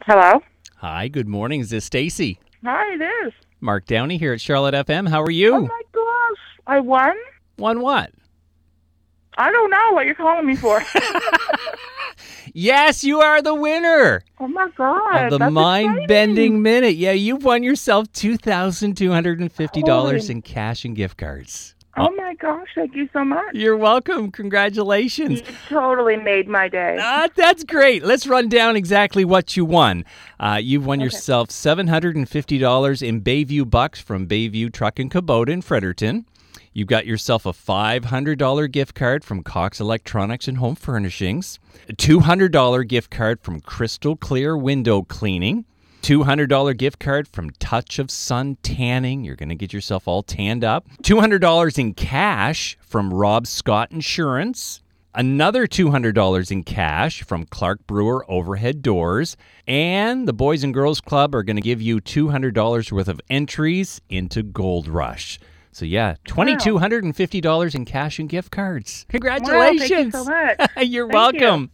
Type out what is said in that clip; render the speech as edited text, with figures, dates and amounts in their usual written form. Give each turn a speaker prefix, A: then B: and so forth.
A: Hello?
B: Hi, good morning. Is this Stacy?
A: Hi, it is.
B: Mark Downey here at Charlotte FM. How are
A: Oh
B: you?
A: my gosh. I won?
B: Won what?
A: I don't know what you're calling me for.
B: Yes, you are the winner
A: Oh my God.
B: of the
A: that's
B: mind-bending
A: exciting.
B: minute. Yeah, you've won yourself $2,250
A: Holy-
B: in cash and gift cards.
A: Oh my gosh, thank you so much.
B: You're welcome. Congratulations.
A: You totally made my day.
B: That's great. Let's run down exactly what you won. You've won yourself $750 in Bayview Bucks from Bayview Truck and Kubota in Fredericton. You've got yourself a $500 gift card from Cox Electronics and Home Furnishings, a $200 gift card from Crystal Clear Window Cleaning, $200 gift card from Touch of Sun Tanning. You're going to get yourself all tanned up. $200 in cash from Rob Scott Insurance. Another $200 in cash from Clark Brewer Overhead Doors. And the Boys and Girls Club are going to give you $200 worth of entries into Gold Rush. So yeah, $2,250 in cash and gift cards. Congratulations.
A: Wow, thank you so much.
B: You're
A: Thank you.
B: welcome.